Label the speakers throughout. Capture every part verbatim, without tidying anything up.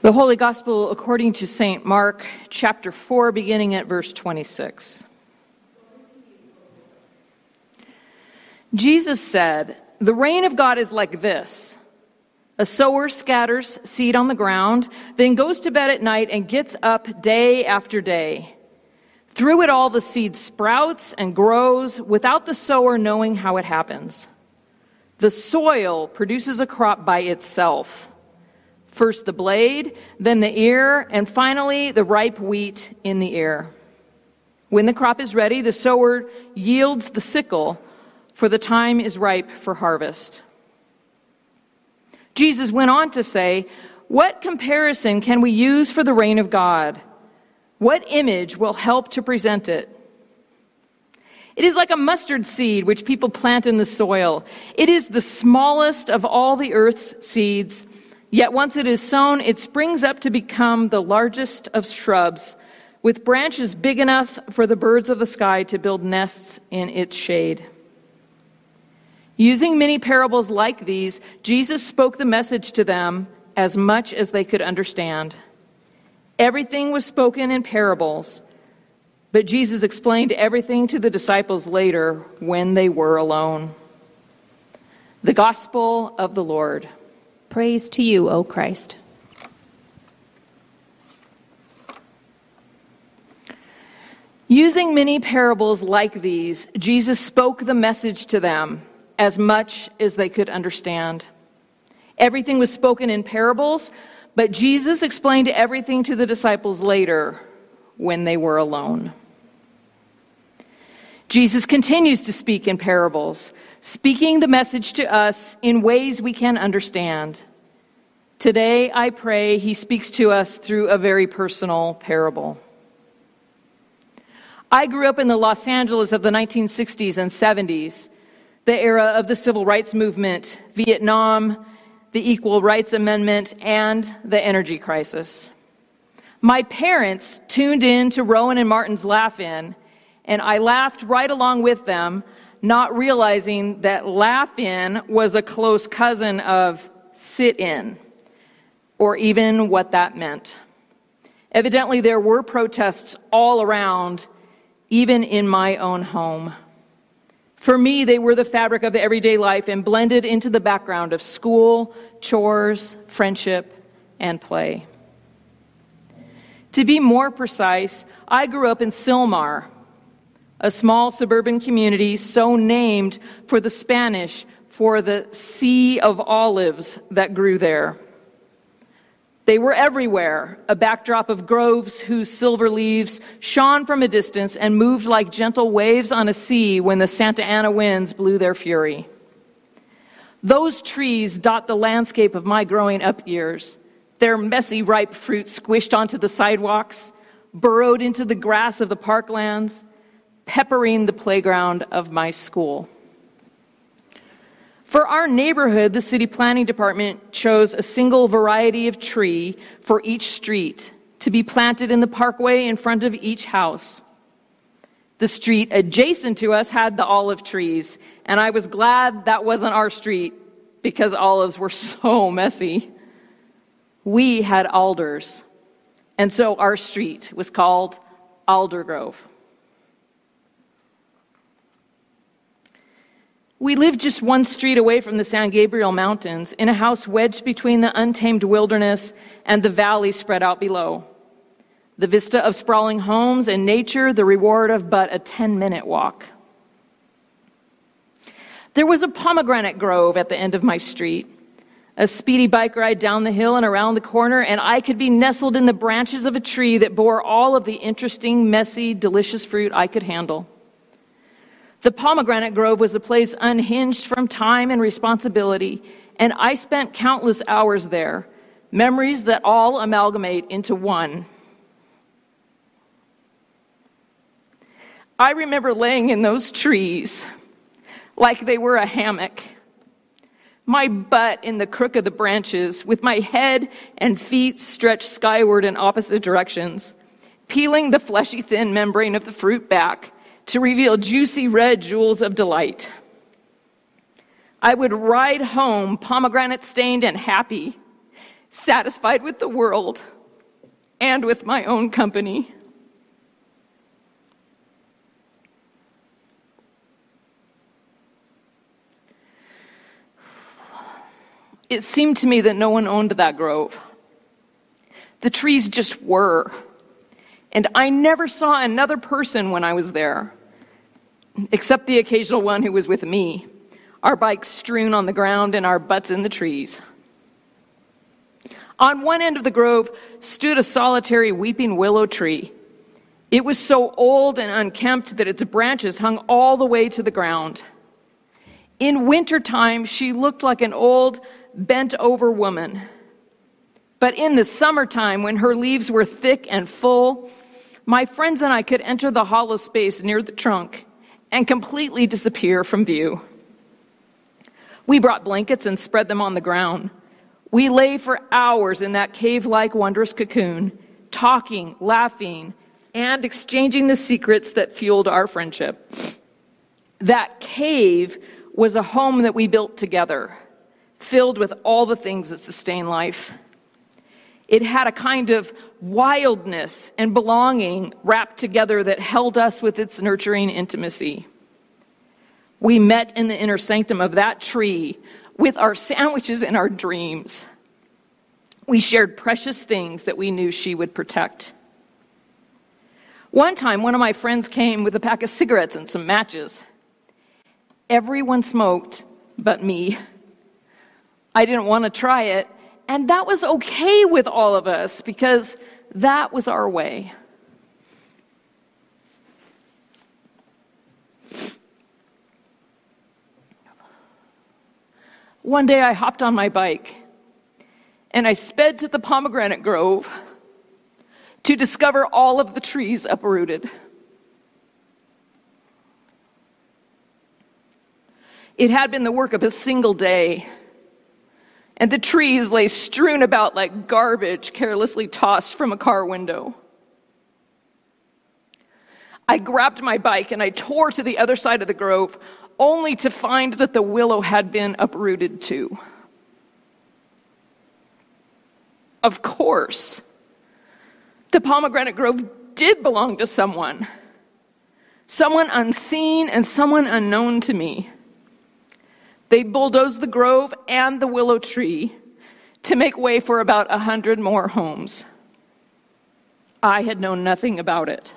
Speaker 1: The Holy Gospel according to Saint Mark, chapter four, beginning at verse twenty-six. Jesus said, "The reign of God is like this. A sower scatters seed on the ground, then goes to bed at night and gets up day after day. Through it all the seed sprouts and grows without the sower knowing how it happens. The soil produces a crop by itself. First the blade, then the ear, and finally the ripe wheat in the ear. When the crop is ready, the sower yields the sickle, for the time is ripe for harvest." Jesus went on to say, "What comparison can we use for the reign of God? What image will help to present it? It is like a mustard seed which people plant in the soil. It is the smallest of all the earth's seeds. Yet once it is sown, it springs up to become the largest of shrubs, with branches big enough for the birds of the sky to build nests in its shade." Using many parables like these, Jesus spoke the message to them as much as they could understand. Everything was spoken in parables, but Jesus explained everything to the disciples later when they were alone. The Gospel of the Lord.
Speaker 2: Praise to you, O Christ.
Speaker 1: Using many parables like these, Jesus spoke the message to them as much as they could understand. Everything was spoken in parables, but Jesus explained everything to the disciples later when they were alone. Jesus continues to speak in parables, speaking the message to us in ways we can understand. Today, I pray he speaks to us through a very personal parable. I grew up in the Los Angeles of the nineteen sixties and seventies, the era of the Civil Rights Movement, Vietnam, the Equal Rights Amendment, and the energy crisis. My parents tuned in to Rowan and Martin's Laugh-In, and I laughed right along with them, not realizing that Laugh-In was a close cousin of Sit-In, or even what that meant. Evidently, there were protests all around, even in my own home. For me, they were the fabric of everyday life and blended into the background of school, chores, friendship, and play. To be more precise, I grew up in Sylmar, a small suburban community so named for the Spanish for the sea of olives that grew there. They were everywhere, a backdrop of groves whose silver leaves shone from a distance and moved like gentle waves on a sea when the Santa Ana winds blew their fury. Those trees dot the landscape of my growing up years, their messy ripe fruit squished onto the sidewalks, burrowed into the grass of the parklands, peppering the playground of my school. For our neighborhood, the city planning department chose a single variety of tree for each street to be planted in the parkway in front of each house. The street adjacent to us had the olive trees, and I was glad that wasn't our street because olives were so messy. We had alders, and so our street was called Aldergrove. We lived just one street away from the San Gabriel Mountains in a house wedged between the untamed wilderness and the valley spread out below. The vista of sprawling homes and nature, the reward of but a ten-minute walk. There was a pomegranate grove at the end of my street, a speedy bike ride down the hill and around the corner, and I could be nestled in the branches of a tree that bore all of the interesting, messy, delicious fruit I could handle. The pomegranate grove was a place unhinged from time and responsibility, and I spent countless hours there, memories that all amalgamate into one. I remember laying in those trees like they were a hammock, my butt in the crook of the branches, with my head and feet stretched skyward in opposite directions, peeling the fleshy thin membrane of the fruit back to reveal juicy red jewels of delight. I would ride home pomegranate stained and happy, satisfied with the world and with my own company. It seemed to me that no one owned that grove. The trees just were. And I never saw another person when I was there, except the occasional one who was with me, our bikes strewn on the ground and our butts in the trees. On one end of the grove stood a solitary weeping willow tree. It was so old and unkempt that its branches hung all the way to the ground. In wintertime, she looked like an old, bent-over woman. But in the summertime, when her leaves were thick and full, my friends and I could enter the hollow space near the trunk and completely disappear from view. We brought blankets and spread them on the ground. We lay for hours in that cave-like wondrous cocoon, talking, laughing, and exchanging the secrets that fueled our friendship. That cave was a home that we built together, filled with all the things that sustain life. It had a kind of wildness and belonging wrapped together that held us with its nurturing intimacy. We met in the inner sanctum of that tree with our sandwiches and our dreams. We shared precious things that we knew she would protect. One time, one of my friends came with a pack of cigarettes and some matches. Everyone smoked but me. I didn't want to try it, and that was okay with all of us because that was our way. One day I hopped on my bike and I sped to the pomegranate grove to discover all of the trees uprooted. It had been the work of a single day, and the trees lay strewn about like garbage carelessly tossed from a car window. I grabbed my bike and I tore to the other side of the grove, only to find that the willow had been uprooted too. Of course, the pomegranate grove did belong to someone. Someone unseen and someone unknown to me. They bulldozed the grove and the willow tree to make way for about a hundred more homes. I had known nothing about it.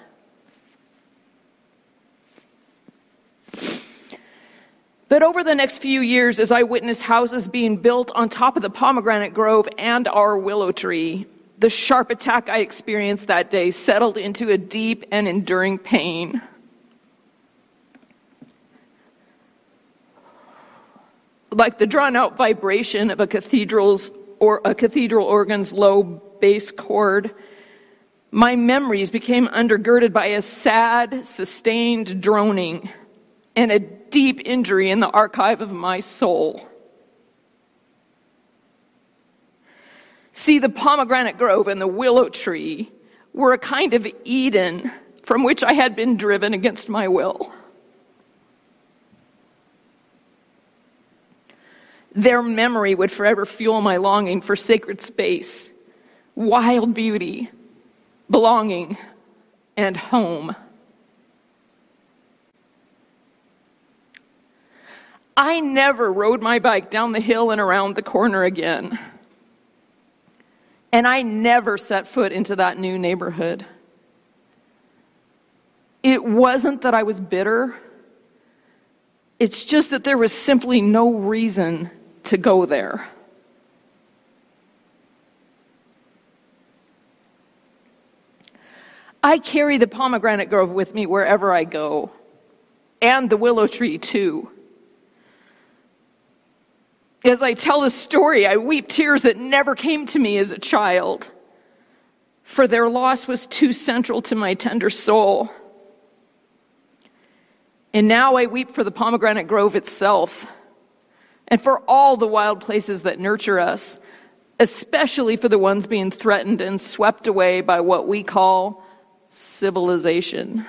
Speaker 1: But over the next few years, as I witnessed houses being built on top of the pomegranate grove and our willow tree, the sharp attack I experienced that day settled into a deep and enduring pain. Like the drawn-out vibration of a cathedral's or a cathedral organ's low bass chord, my memories became undergirded by a sad, sustained droning and a deep injury in the archive of my soul. See, the pomegranate grove and the willow tree were a kind of Eden from which I had been driven against my will. Their memory would forever fuel my longing for sacred space, wild beauty, belonging, and home. I never rode my bike down the hill and around the corner again. And I never set foot into that new neighborhood. It wasn't that I was bitter. It's just that there was simply no reason to go there. I carry the pomegranate grove with me wherever I go, and the willow tree too. As I tell the story, I weep tears that never came to me as a child, for their loss was too central to my tender soul. And now I weep for the pomegranate grove itself, and for all the wild places that nurture us, especially for the ones being threatened and swept away by what we call civilization.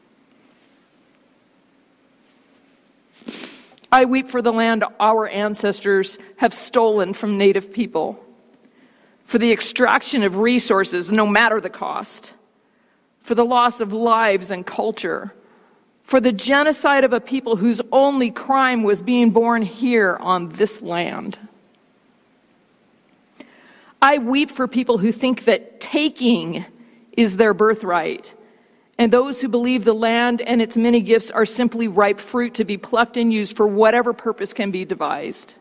Speaker 1: I weep for the land our ancestors have stolen from native people, for the extraction of resources, no matter the cost, for the loss of lives and culture, for the genocide of a people whose only crime was being born here on this land. I weep for people who think that taking is their birthright, and those who believe the land and its many gifts are simply ripe fruit to be plucked and used for whatever purpose can be devised.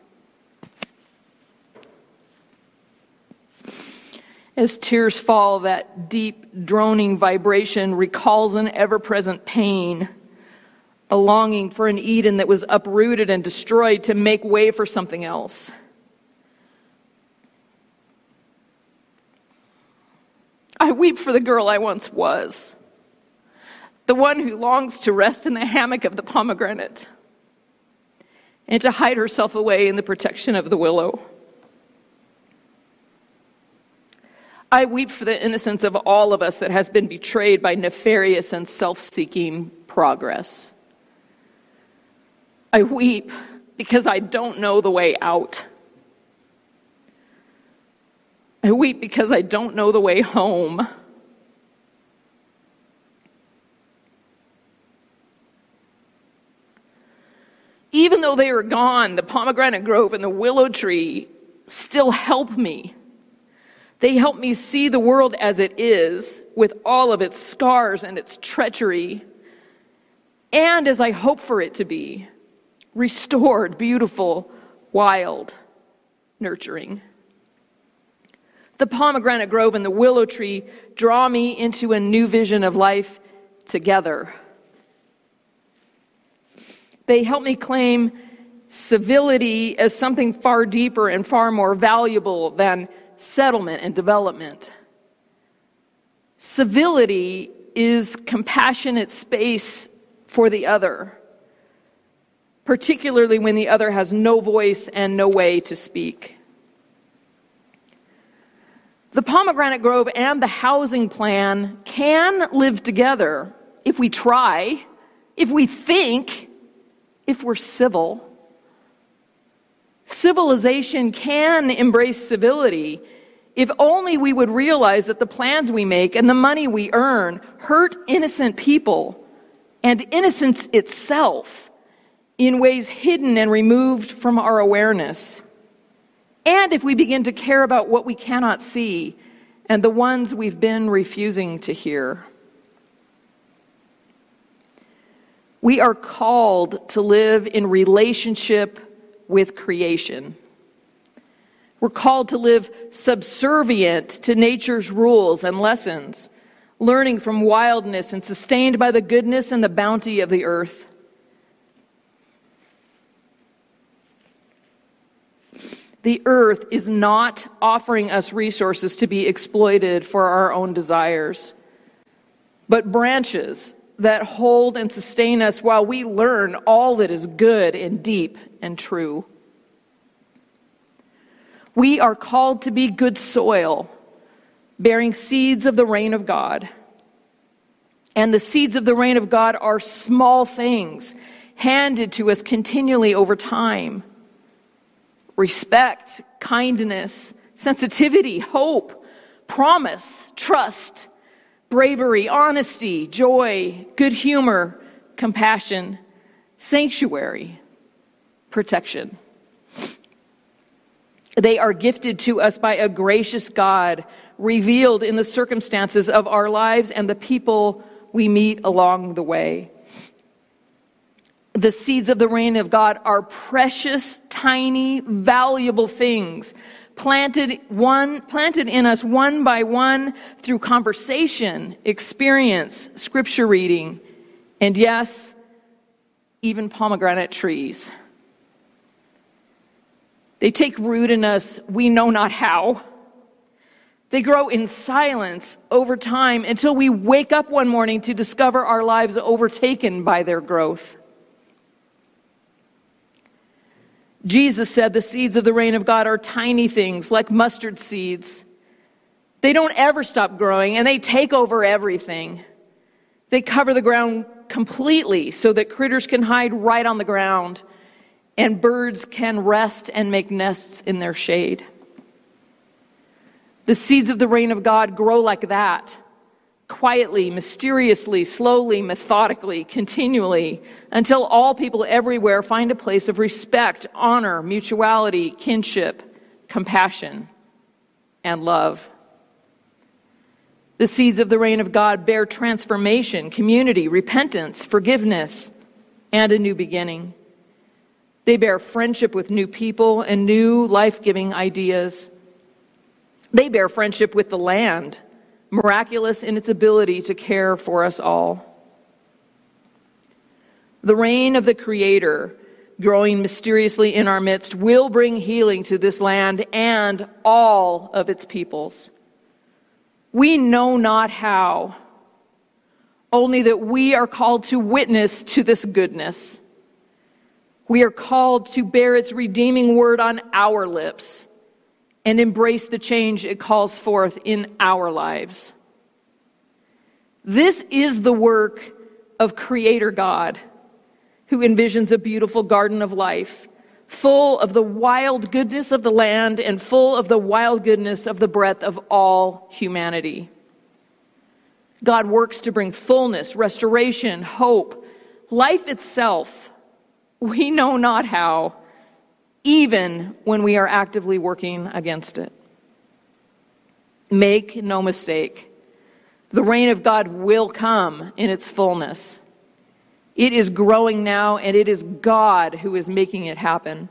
Speaker 1: As tears fall, that deep, droning vibration recalls an ever-present pain, a longing for an Eden that was uprooted and destroyed to make way for something else. I weep for the girl I once was, the one who longs to rest in the hammock of the pomegranate and to hide herself away in the protection of the willow. I weep for the innocence of all of us that has been betrayed by nefarious and self-seeking progress. I weep because I don't know the way out. I weep because I don't know the way home. Even though they are gone, the pomegranate grove and the willow tree still help me. They help me see the world as it is, with all of its scars and its treachery, and as I hope for it to be, restored, beautiful, wild, nurturing. The pomegranate grove and the willow tree draw me into a new vision of life together. They help me claim civility as something far deeper and far more valuable than settlement and development. Civility is compassionate space for the other, particularly when the other has no voice and no way to speak. The pomegranate grove and the housing plan can live together if we try, if we think, if we're civil. Civilization can embrace civility if only we would realize that the plans we make and the money we earn hurt innocent people and innocence itself in ways hidden and removed from our awareness. And if we begin to care about what we cannot see and the ones we've been refusing to hear. We are called to live in relationship with creation. We're called to live subservient to nature's rules and lessons, learning from wildness and sustained by the goodness and the bounty of the earth. The earth is not offering us resources to be exploited for our own desires, but branches that hold and sustain us while we learn all that is good and deep and true. We are called to be good soil, bearing seeds of the reign of God. And the seeds of the reign of God are small things handed to us continually over time. Respect, kindness, sensitivity, hope, promise, trust, bravery, honesty, joy, good humor, compassion, sanctuary, protection. They are gifted to us by a gracious God, revealed in the circumstances of our lives and the people we meet along the way. The seeds of the reign of God are precious, tiny, valuable things planted one planted in us one by one through conversation, experience, scripture reading, and yes, even pomegranate trees. They take root in us, we know not how. They grow in silence over time until we wake up one morning to discover our lives overtaken by their growth. Jesus said the seeds of the reign of God are tiny things like mustard seeds. They don't ever stop growing, and they take over everything. They cover the ground completely so that critters can hide right on the ground, and birds can rest and make nests in their shade. The seeds of the reign of God grow like that, quietly, mysteriously, slowly, methodically, continually, until all people everywhere find a place of respect, honor, mutuality, kinship, compassion, and love. The seeds of the reign of God bear transformation, community, repentance, forgiveness, and a new beginning. They bear friendship with new people and new life-giving ideas. They bear friendship with the land, miraculous in its ability to care for us all. The reign of the Creator, growing mysteriously in our midst, will bring healing to this land and all of its peoples. We know not how, only that we are called to witness to this goodness. We are called to bear its redeeming word on our lips and embrace the change it calls forth in our lives. This is the work of Creator God, who envisions a beautiful garden of life, full of the wild goodness of the land and full of the wild goodness of the breadth of all humanity. God works to bring fullness, restoration, hope, life itself. We know not how, even when we are actively working against it. Make no mistake, the reign of God will come in its fullness. It is growing now, and it is God who is making it happen.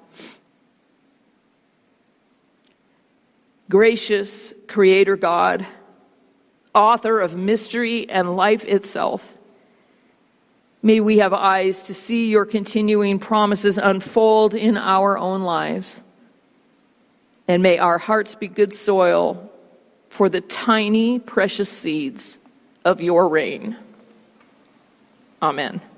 Speaker 1: Gracious Creator God, author of mystery and life itself, may we have eyes to see your continuing promises unfold in our own lives. And may our hearts be good soil for the tiny, precious seeds of your reign. Amen.